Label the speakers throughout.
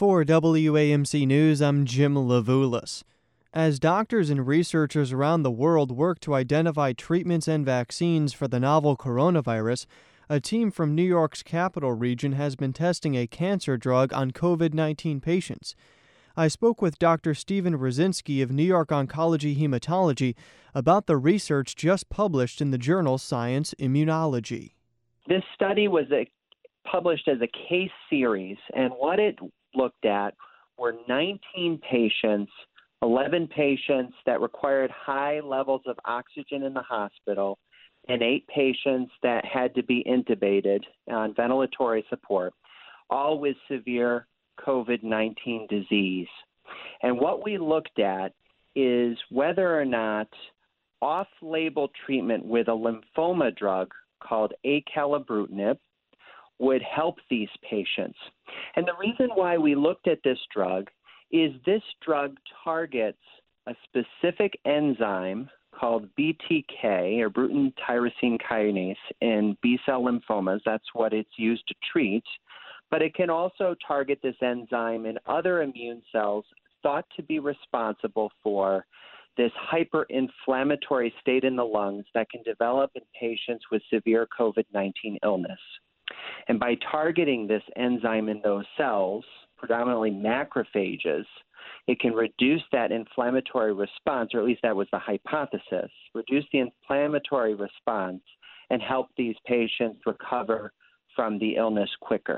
Speaker 1: For WAMC News, I'm Jim Lavoulas. As doctors and researchers around the world work to identify treatments and vaccines for the novel coronavirus, a team from New York's Capital Region has been testing a cancer drug on COVID-19 patients. I spoke with Dr. Stephen Rosinski of New York Oncology Hematology about the research just published in the journal Science Immunology.
Speaker 2: This study was published as a case series, and what it looked at were 19 patients, 11 patients that required high levels of oxygen in the hospital, and 8 patients that had to be intubated on ventilatory support, all with severe COVID-19 disease. And what we looked at is whether or not off-label treatment with a lymphoma drug called acalabrutinib would help these patients. And the reason why we looked at this drug is this drug targets a specific enzyme called BTK, or Bruton tyrosine kinase, in B-cell lymphomas. That's what it's used to treat. But it can also target this enzyme in other immune cells thought to be responsible for this hyperinflammatory state in the lungs that can develop in patients with severe COVID-19 illness. And by targeting this enzyme in those cells, predominantly macrophages, it can reduce that inflammatory response, or at least that was the hypothesis, reduce the inflammatory response and help these patients recover from the illness quicker.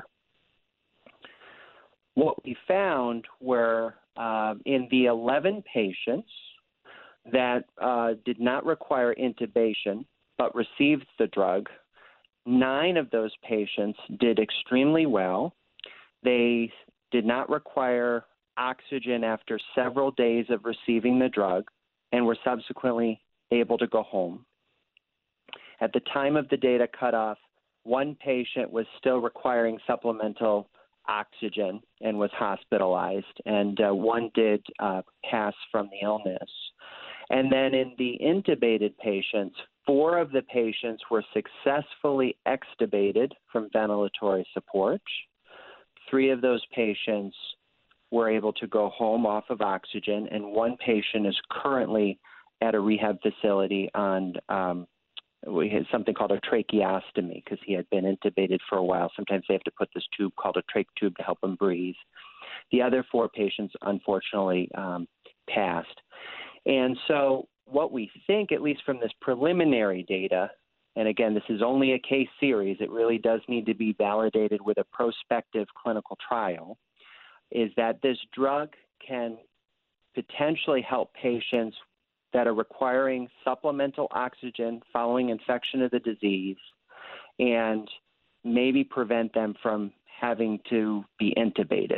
Speaker 2: What we found were in the 11 patients that did not require intubation but received the drug, 9 of those patients did extremely well. They did not require oxygen after several days of receiving the drug and were subsequently able to go home. At the time of the data cutoff, 1 patient was still requiring supplemental oxygen and was hospitalized, and 1 did pass from the illness. And then in the intubated patients, 4 of the patients were successfully extubated from ventilatory support. 3 of those patients were able to go home off of oxygen, and 1 patient is currently at a rehab facility on we had something called a tracheostomy because he had been intubated for a while. Sometimes they have to put this tube called a trach tube to help him breathe. The other 4 patients, unfortunately, passed. And so what we think, at least from this preliminary data, and again, this is only a case series, it really does need to be validated with a prospective clinical trial, is that this drug can potentially help patients that are requiring supplemental oxygen following infection of the disease and maybe prevent them from having to be intubated.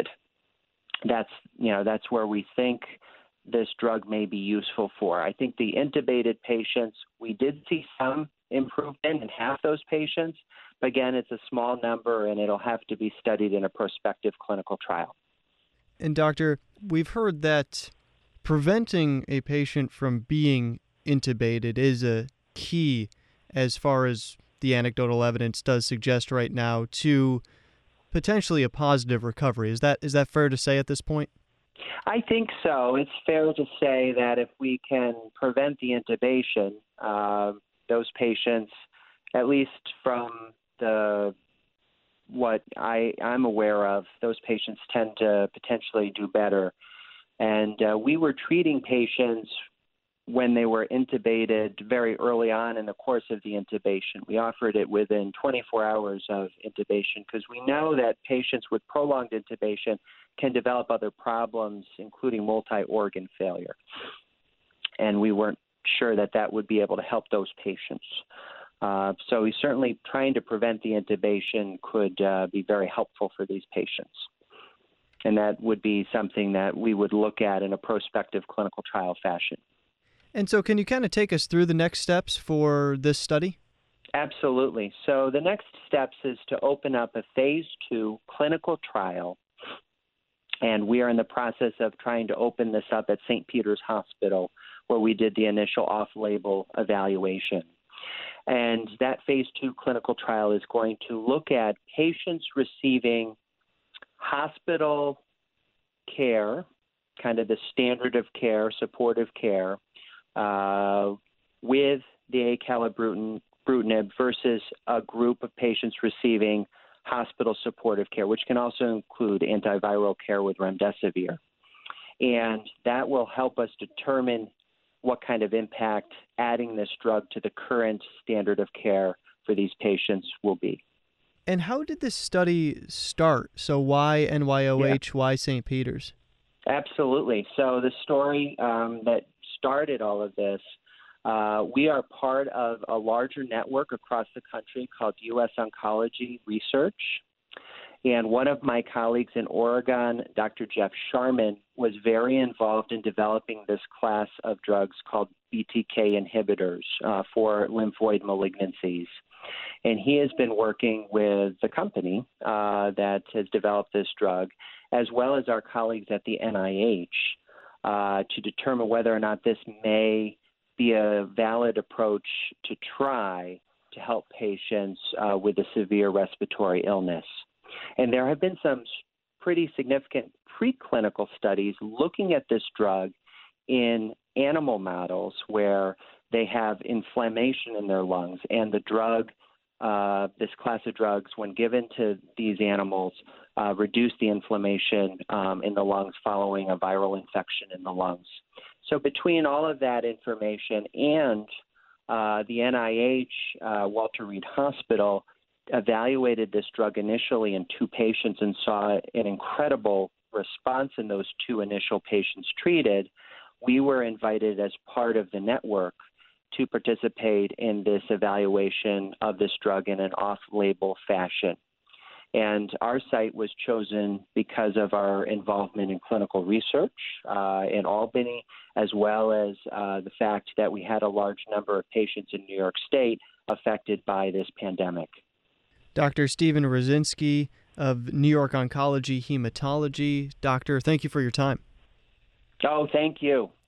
Speaker 2: That's where we think this drug may be useful for. I think the intubated patients, we did see some improvement in half those patients, but again, it's a small number and it'll have to be studied in a prospective clinical trial.
Speaker 1: And doctor, we've heard that preventing a patient from being intubated is a key, as far as the anecdotal evidence does suggest right now, to potentially a positive recovery. Is that fair to say at this point?
Speaker 2: I think so. It's fair to say that if we can prevent the intubation, those patients, at least from what I'm aware of, those patients tend to potentially do better. And we were treating patients when they were intubated very early on in the course of the intubation. We offered it within 24 hours of intubation because we know that patients with prolonged intubation can develop other problems, including multi-organ failure. And we weren't sure that would be able to help those patients. So we certainly trying to prevent the intubation could be very helpful for these patients. And that would be something that we would look at in a prospective clinical trial fashion.
Speaker 1: And so can you kind of take us through the next steps for this study?
Speaker 2: Absolutely. So the next steps is to open up a phase 2 clinical trial. And we are in the process of trying to open this up at St. Peter's Hospital, where we did the initial off-label evaluation. And that phase 2 clinical trial is going to look at patients receiving hospital care, kind of the standard of care, supportive care, with the acalabrutinib versus a group of patients receiving hospital supportive care, which can also include antiviral care with remdesivir. And that will help us determine what kind of impact adding this drug to the current standard of care for these patients will be.
Speaker 1: And how did this study start? So why NYOH, why St. Peter's?
Speaker 2: Absolutely. So the story that started all of this, we are part of a larger network across the country called U.S. Oncology Research. And one of my colleagues in Oregon, Dr. Jeff Sharman, was very involved in developing this class of drugs called BTK inhibitors for lymphoid malignancies. And he has been working with the company that has developed this drug, as well as our colleagues at the NIH, to determine whether or not this may be a valid approach to try to help patients with a severe respiratory illness. And there have been some pretty significant preclinical studies looking at this drug in animal models where they have inflammation in their lungs, and the drug, this class of drugs, when given to these animals, reduce the inflammation in the lungs following a viral infection in the lungs. So between all of that information and the NIH, Walter Reed Hospital, evaluated this drug initially in 2 patients and saw an incredible response in those 2 initial patients treated, we were invited as part of the network to participate in this evaluation of this drug in an off-label fashion. And our site was chosen because of our involvement in clinical research in Albany, as well as the fact that we had a large number of patients in New York State affected by this pandemic.
Speaker 1: Dr. Stephen Rosinski of New York Oncology Hematology. Doctor, thank you for your time.
Speaker 2: Oh, thank you.